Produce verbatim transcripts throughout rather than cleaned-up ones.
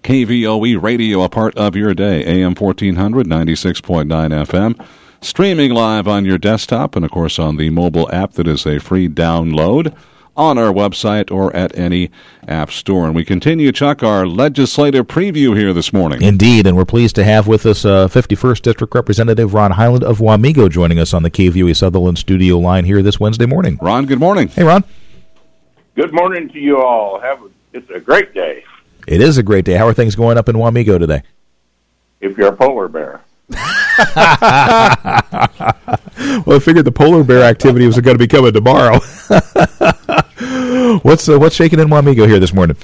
K V O E Radio, a part of your day. A M fourteen hundred, ninety-six point nine F M. Streaming live on your desktop and, of course, on the mobile app that is a free download on our website or at any app store. And we continue, Chuck, our legislative preview here this morning. Indeed, and we're pleased to have with us uh, fifty-first District Representative Ron Hyland of Wamego joining us on the K V O E Sutherland studio line here this Wednesday morning. Ron, good morning. Hey, Ron. Good morning to you all. Have a, it's a great day. It is a great day. How are things going up in Wamego today? If you're a polar bear. Well, I figured the polar bear activity was going to be coming tomorrow. what's uh, what's shaking in Wamego here this morning?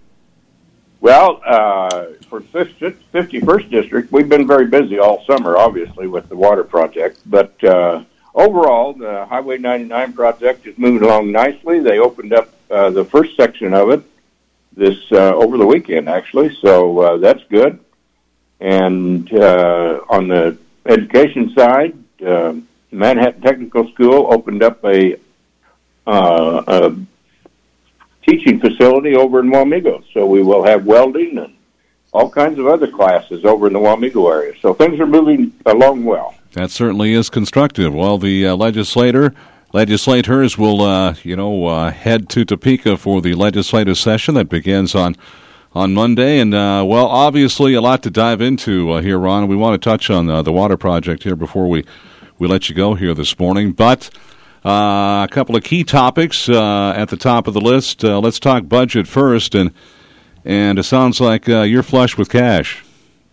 Well, uh, for fifty-first District, we've been very busy all summer, obviously, with the water project. But uh, overall, the Highway ninety-nine project is moving along nicely. They opened up uh, the first section of it this uh, over the weekend, actually, so uh, that's good. And uh, on the education side, uh, Manhattan Technical School opened up a, uh, a teaching facility over in Wamego. So we will have welding and all kinds of other classes over in the Wamego area. So things are moving along well. That certainly is constructive. Well, the uh, legislator, legislators will, uh, you know, uh, head to Topeka for the legislative session that begins on on Monday. And, uh, well, obviously a lot to dive into uh, here, Ron. We want to touch on uh, the water project here before we, we let you go here this morning. But uh, a couple of key topics uh, at the top of the list. Uh, let's talk budget first. And, and it sounds like uh, you're flush with cash.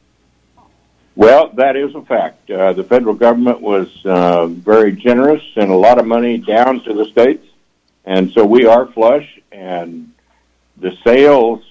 Well, that is a fact. Uh, the federal government was uh, very generous, sent a lot of money down to the states. And so we are flush. And the sales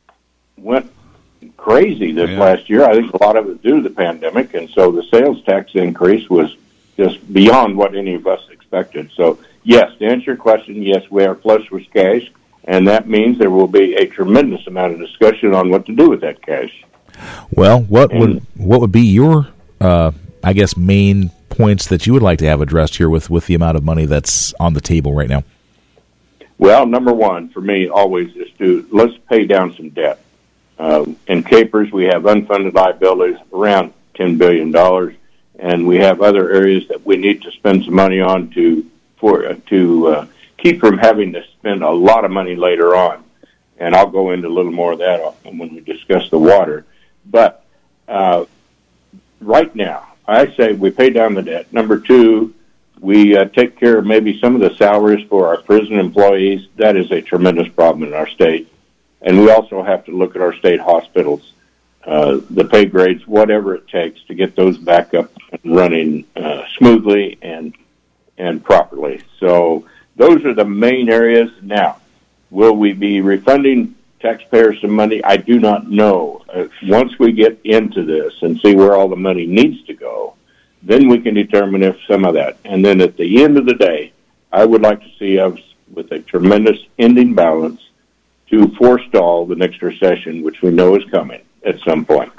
went crazy this yeah. last year. I think a lot of it due to the pandemic, and so the sales tax increase was just beyond what any of us expected. So, yes, to answer your question, yes, we are flush with cash, and that means there will be a tremendous amount of discussion on what to do with that cash. Well, what and, would what would be your, uh, I guess, main points that you would like to have addressed here with, with the amount of money that's on the table right now? Well, number one for me always is to let's pay down some debt. Uh, in Capers, we have unfunded liabilities around ten billion dollars, and we have other areas that we need to spend some money on to for uh, to uh, keep from having to spend a lot of money later on. And I'll go into a little more of that when we discuss the water. But uh, right now, I say we pay down the debt. Number two, we uh, take care of maybe some of the salaries for our prison employees. That is a tremendous problem in our state. And we also have to look at our state hospitals, uh, the pay grades, whatever it takes to get those back up and running uh, smoothly and and properly. So those are the main areas. Now, will we be refunding taxpayers some money? I do not know. Uh, once we get into this and see where all the money needs to go, then we can determine if some of that. And then at the end of the day, I would like to see us with a tremendous ending balance to forestall the next recession, which we know is coming at some point.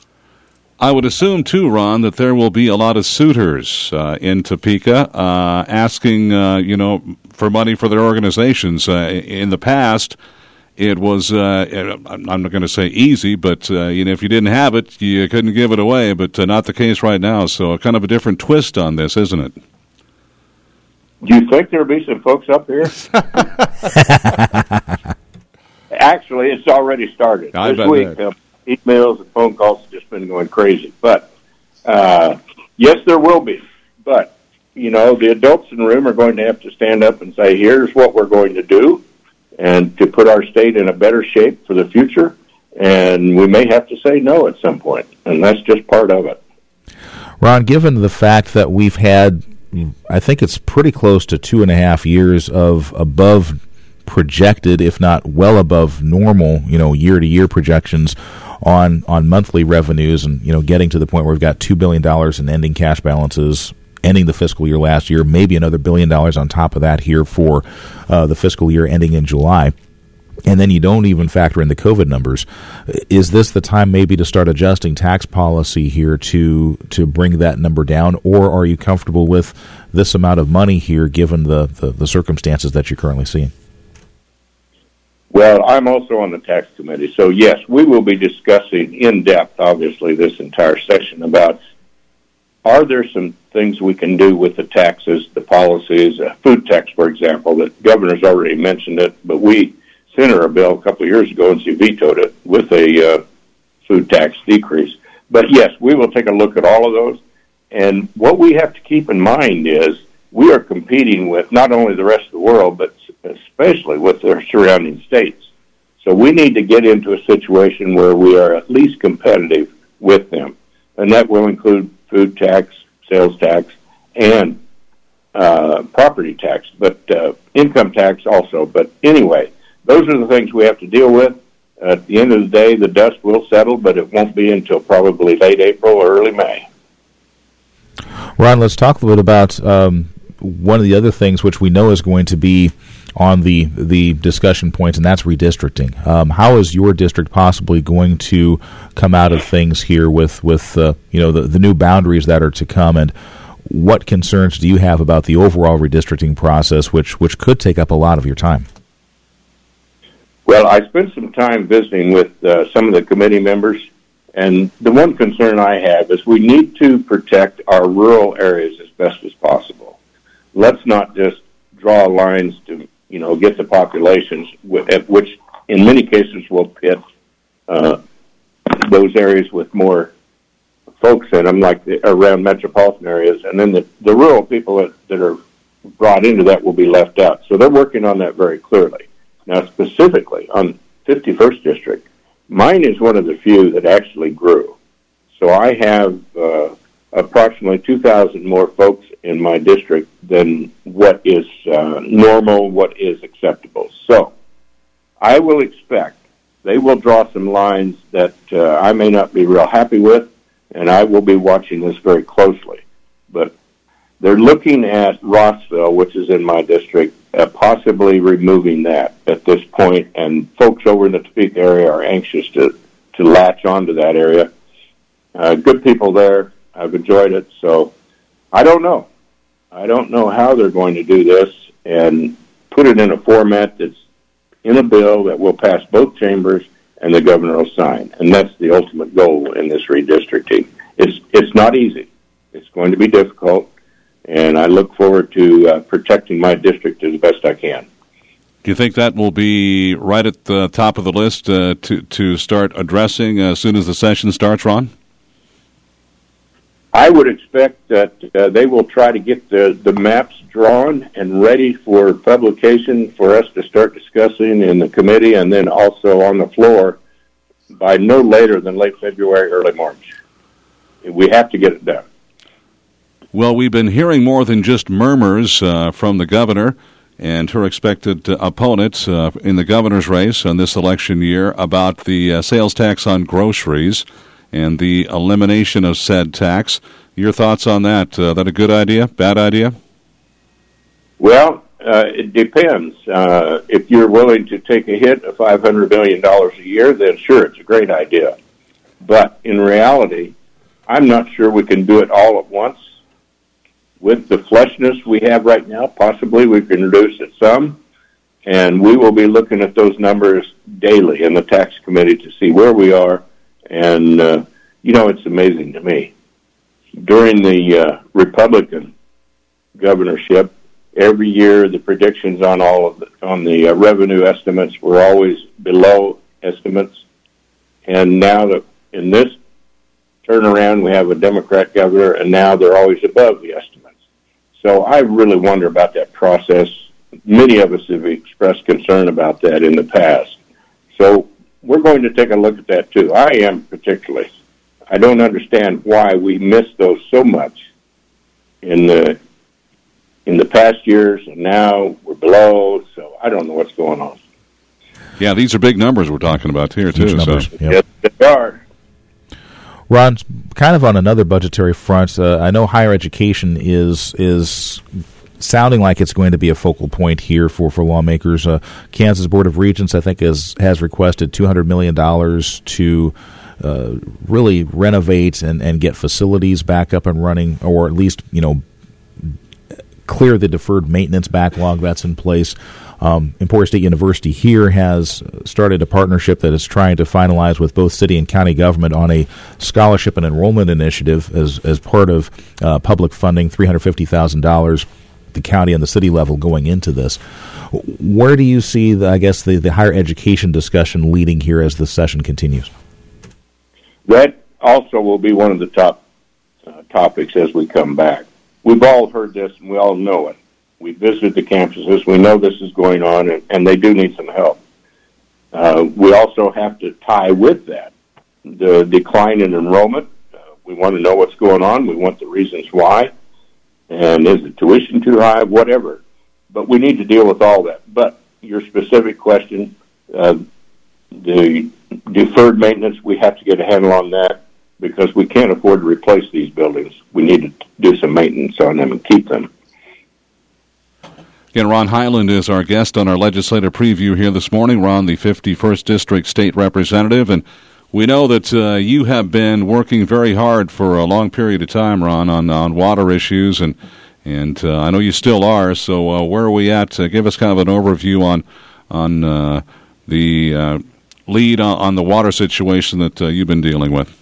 I would assume, too, Ron, that there will be a lot of suitors uh, in Topeka uh, asking, uh, you know, for money for their organizations. Uh, in the past, it was, uh, I'm not going to say easy, but, uh, you know, if you didn't have it, you couldn't give it away, but uh, not the case right now. So kind of a different twist on this, isn't it? Do you think there will be some folks up here? Actually, it's already started. I this week, uh, emails and phone calls have just been going crazy. But, uh, yes, there will be. But, you know, the adults in the room are going to have to stand up and say, here's what we're going to do, and to put our state in a better shape for the future. And we may have to say no at some point, and that's just part of it. Ron, given the fact that we've had, I think it's pretty close to two and a half years of above projected, if not well above normal, you know, year-to-year projections on on monthly revenues, and, you know, getting to the point where we've got two billion dollars in ending cash balances, ending the fiscal year last year, maybe another billion dollars on top of that here for uh, the fiscal year ending in July. And then you don't even factor in the COVID numbers. Is this the time maybe to start adjusting tax policy here to to bring that number down, or are you comfortable with this amount of money here given the, the, the circumstances that you're currently seeing? Well, I'm also on the tax committee, so yes, we will be discussing in depth, obviously, this entire session about are there some things we can do with the taxes, the policies, uh, food tax, for example, that the governor's already mentioned it, but we sent her a bill a couple of years ago and she vetoed it with a uh, food tax decrease. But yes, we will take a look at all of those. And what we have to keep in mind is we are competing with not only the rest of the world, but especially with their surrounding states. So we need to get into a situation where we are at least competitive with them. And that will include food tax, sales tax, and uh, property tax, but uh, income tax also. But anyway, those are the things we have to deal with. At the end of the day, the dust will settle, but it won't be until probably late April or early May. Ron, let's talk a little bit about um, one of the other things which we know is going to be on the the discussion points, and that's redistricting. Um, how is your district possibly going to come out of things here with with uh, you know the, the new boundaries that are to come, and what concerns do you have about the overall redistricting process, which which could take up a lot of your time? Well, I spent some time visiting with uh, some of the committee members, and the one concern I have is we need to protect our rural areas as best as possible. Let's not just draw lines to, you know, get the populations, which in many cases will pit uh, those areas with more folks in them, like the, around metropolitan areas, and then the, the rural people that, that are brought into that will be left out. So they're working on that very clearly. Now, specifically on fifty-first District, mine is one of the few that actually grew. So I have uh, approximately two thousand more folks in my district than what is uh, normal, what is acceptable. So I will expect they will draw some lines that uh, I may not be real happy with, and I will be watching this very closely. But they're looking at Rossville, which is in my district, uh, possibly removing that at this point, and folks over in the Topeka area are anxious to, to latch onto that area. Uh, good people there. I've enjoyed it, so I don't know. I don't know how they're going to do this and put it in a format that's in a bill that will pass both chambers and the governor will sign. And that's the ultimate goal in this redistricting. It's it's not easy. It's going to be difficult, and I look forward to uh, protecting my district as best I can. Do you think that will be right at the top of the list uh, to, to start addressing as soon as the session starts, Ron? I would expect that uh, they will try to get the, the maps drawn and ready for publication for us to start discussing in the committee and then also on the floor by no later than late February, early March. We have to get it done. Well, we've been hearing more than just murmurs uh, from the governor and her expected uh, opponents uh, in the governor's race on this election year about the uh, sales tax on groceries and the elimination of said tax. Your thoughts on that? Uh, that a good idea? Bad idea? Well, uh, it depends. Uh, if you're willing to take a hit of five hundred million dollars a year, then sure, it's a great idea. But in reality, I'm not sure we can do it all at once. With the flushness we have right now, possibly we can reduce it some, and we will be looking at those numbers daily in the tax committee to see where we are. And, uh, you know, it's amazing to me. During the uh, Republican governorship, every year the predictions on all of the, on the uh, revenue estimates were always below estimates. And now that in this turnaround we have a Democrat governor, and now they're always above the estimates. So I really wonder about that process. Many of us have expressed concern about that in the past. So we're going to take a look at that too. I am particularly. I don't understand why we missed those so much in the in the past years, and now we're below. So I don't know what's going on. Yeah, these are big numbers we're talking about here too. Huge numbers. So. Yep. Yes, they are. Ron, kind of on another budgetary front, uh, I know higher education is is sounding like it's going to be a focal point here for, for lawmakers. Uh, Kansas Board of Regents, I think, has, has requested two hundred million dollars to uh, really renovate and, and get facilities back up and running, or at least, you know, clear the deferred maintenance backlog that's in place. Um, Emporia State University here has started a partnership that is trying to finalize with both city and county government on a scholarship and enrollment initiative as, as part of uh, public funding, three hundred fifty thousand dollars the county and the city level going into this. Where do you see, the, I guess, the, the higher education discussion leading here as this session continues? That also will be one of the top uh, topics as we come back. We've all heard this, and we all know it. We visited the campuses. We know this is going on, and, and they do need some help. Uh, we also have to tie with that the decline in enrollment. Uh, we want to know what's going on. We want the reasons why. And is the tuition too high? Whatever. But we need to deal with all that. But your specific question, uh, the deferred maintenance, we have to get a handle on that because we can't afford to replace these buildings. We need to do some maintenance on them and keep them. Again, Ron Hyland is our guest on our legislative preview here this morning. Ron, the fifty-first District State Representative, and we know that uh, you have been working very hard for a long period of time, Ron, on, on water issues, and and uh, I know you still are. So uh, where are we at? Uh, give us kind of an overview on on uh, the uh, lead on, on the water situation that uh, you've been dealing with.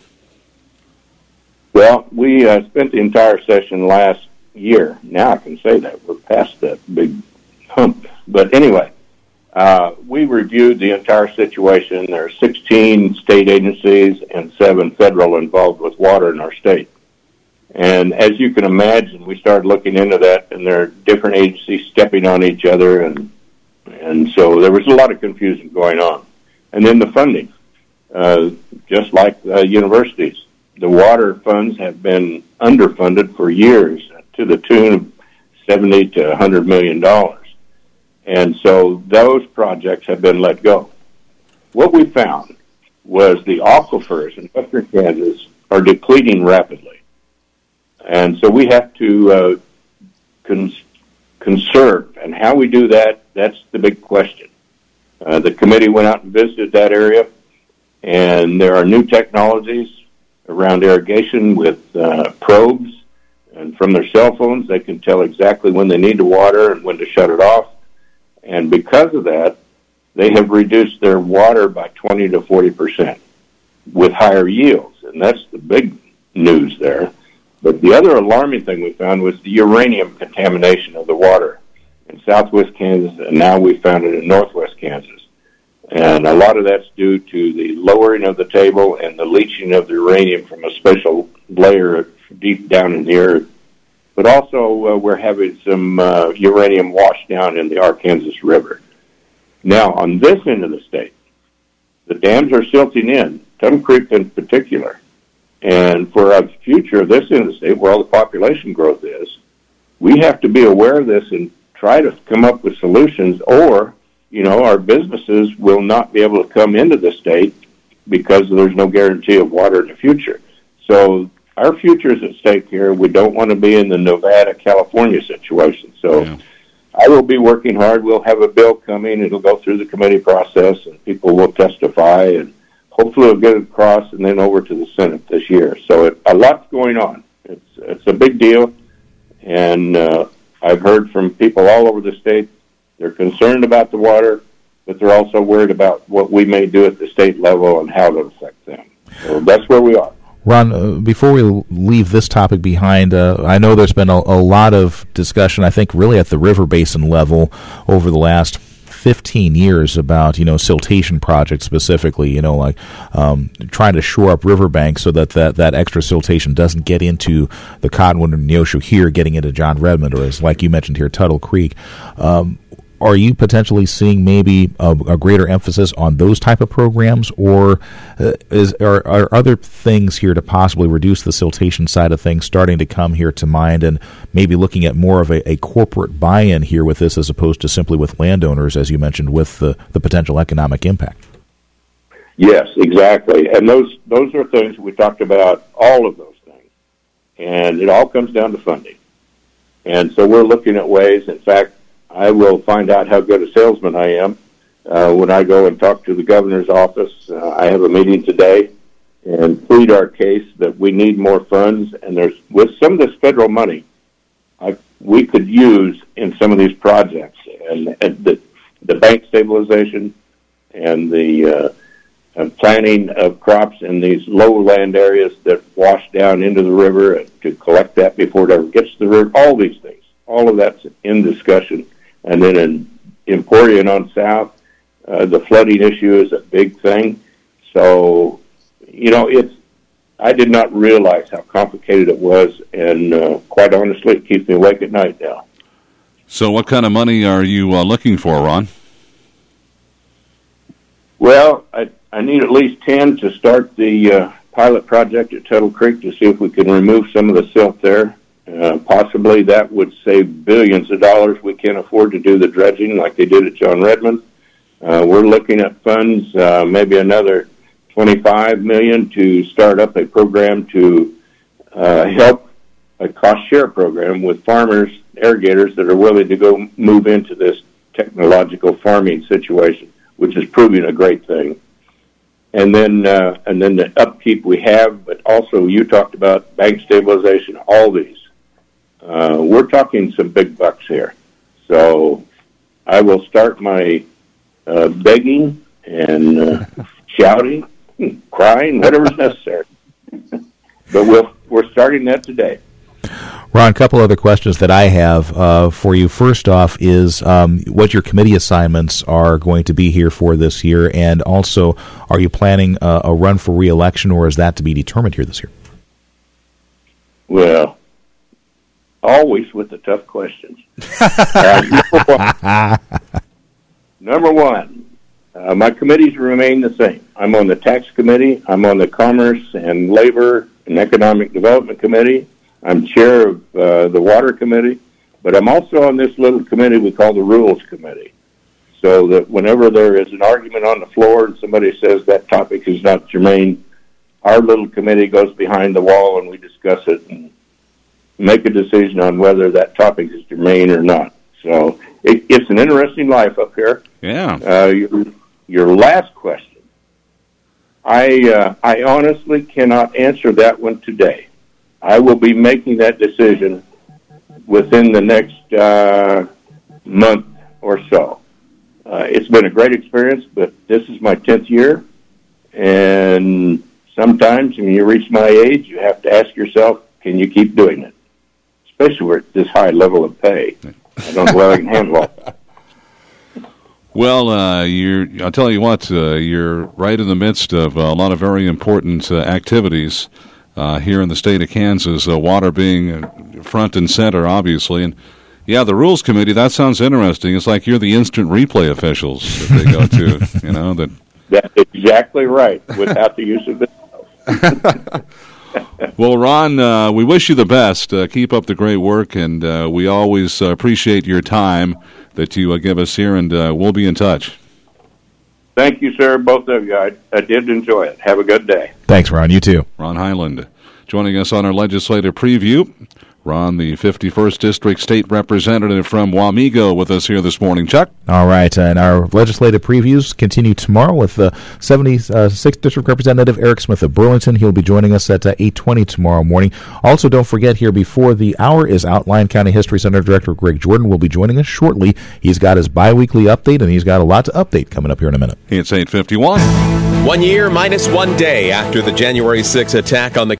Well, we uh, spent the entire session last year. Now I can say that. We're past that big hump. But anyway, uh, we reviewed the entire situation. There are sixteen state agencies and seven federal involved with water in our state. And as you can imagine, we started looking into that, and there are different agencies stepping on each other, and and so there was a lot of confusion going on. And then the funding, uh, just like uh, universities. The water funds have been underfunded for years to the tune of seventy to one hundred million dollars. And so those projects have been let go. What we found was the aquifers in western Kansas are depleting rapidly. And so we have to uh, cons- conserve. And how we do that, that's the big question. Uh, the committee went out and visited that area, and there are new technologies around irrigation with uh, probes, and from their cell phones they can tell exactly when they need to water and when to shut it off. And because of that, they have reduced their water by twenty to forty percent with higher yields, and that's the big news there. But the other alarming thing we found was the uranium contamination of the water in southwest Kansas, and now we found it in northwest Kansas. And a lot of that's due to the lowering of the table and the leaching of the uranium from a special layer deep down in the earth. But also uh, we're having some uh, uranium washed down in the Arkansas River. Now, on this end of the state, the dams are silting in, Tum Creek in particular. And for our future of this end of the state, where all the population growth is, we have to be aware of this and try to come up with solutions, or you know, our businesses will not be able to come into the state because there's no guarantee of water in the future. So our future is at stake here. We don't want to be in the Nevada, California situation. So yeah. I will be working hard. We'll have a bill coming. It'll go through the committee process, and people will testify, and hopefully it'll get across and then over to the Senate this year. So it, a lot's going on. It's, it's a big deal, and uh, I've heard from people all over the state. They're concerned about the water, but they're also worried about what we may do at the state level and how it'll affect them. So that's where we are. Ron, uh, before we leave this topic behind, uh, I know there's been a, a lot of discussion, I think, really at the river basin level over the last fifteen years about, you know, siltation projects specifically, you know, like um, trying to shore up riverbanks so that, that that extra siltation doesn't get into the Cottonwood and Neosho here, getting into John Redmond, or as, like you mentioned here, Tuttle Creek. Um, Are you potentially seeing maybe a, a greater emphasis on those type of programs, or uh, is are, are other things here to possibly reduce the siltation side of things starting to come here to mind, and maybe looking at more of a, a corporate buy-in here with this as opposed to simply with landowners, as you mentioned, with the, the potential economic impact? Yes, exactly. And those those are things we talked about, all of those things. And it all comes down to funding. And so we're looking at ways, in fact, I will find out how good a salesman I am uh, when I go and talk to the governor's office. Uh, I have a meeting today and plead our case that we need more funds. And there's with some of this federal money, I, we could use in some of these projects. And, and the, the bank stabilization and the uh, uh, planting of crops in these lowland areas that wash down into the river and to collect that before it ever gets to the river. All these things, all of that's in discussion. And then in Emporia and on south, uh, the flooding issue is a big thing. So, you know, it's, I did not realize how complicated it was, and uh, quite honestly, it keeps me awake at night now. So what kind of money are you uh, looking for, Ron? Well, I, I need at least ten to start the uh, pilot project at Tuttle Creek to see if we can remove some of the silt there. Uh, possibly that would save billions of dollars. We can't afford to do the dredging like they did at John Redmond. Uh, we're looking at funds, uh, maybe another twenty-five million dollars to start up a program to uh, help a cost share program with farmers, irrigators that are willing to go move into this technological farming situation, which is proving a great thing. And then, uh, and then the upkeep we have, but also you talked about bank stabilization, all these. Uh, we're talking some big bucks here. So I will start my uh, begging and uh, shouting, crying, whatever's necessary. But we'll, we're starting that today. Ron, a couple other questions that I have uh, for you. First off is um, what your committee assignments are going to be here for this year, and also, are you planning a, a run for re-election, or is that to be determined here this year? Well, always with the tough questions. uh, number one, number one uh, my committees remain the same. I'm on the Tax Committee. I'm on the Commerce and Labor and Economic Development Committee. I'm chair of uh, the Water Committee, but I'm also on this little committee we call the Rules Committee, so that whenever there is an argument on the floor and somebody says that topic is not germane, our little committee goes behind the wall and we discuss it and make a decision on whether that topic is germane or not. So it, it's an interesting life up here. Yeah. Uh, your, your last question, I uh, I honestly cannot answer that one today. I will be making that decision within the next uh, month or so. Uh, it's been a great experience, but this is my tenth year, and sometimes when you reach my age, you have to ask yourself, can you keep doing it? Especially we're at this high level of pay. I don't know whether I can handle it. Well, uh, you're, I'll tell you what, uh, you're right in the midst of a lot of very important uh, activities Uh, here in the state of Kansas, uh, water being uh, front and center, obviously. And, yeah, the Rules Committee, that sounds interesting. It's like you're the instant replay officials that they go to, you know. That That's exactly right, without the use of it. Well, Ron, uh, we wish you the best. Uh, keep up the great work, and uh, we always uh, appreciate your time that you uh, give us here, and uh, we'll be in touch. Thank you, sir, both of you. I, I did enjoy it. Have a good day. Thanks, Ron. You too. Ron Hyland joining us on our legislative preview. Ron, the fifty-first District State Representative from Wamego, with us here this morning. Chuck? All right, and our legislative previews continue tomorrow with the seventy-sixth District Representative Eric Smith of Burlington. He'll be joining us at uh, eight twenty tomorrow morning. Also, don't forget here, before the hour is out, Lyon County History Center Director Greg Jordan will be joining us shortly. He's got his biweekly update, and he's got a lot to update coming up here in a minute. It's eight fifty-one. One year minus one day after the January sixth attack on the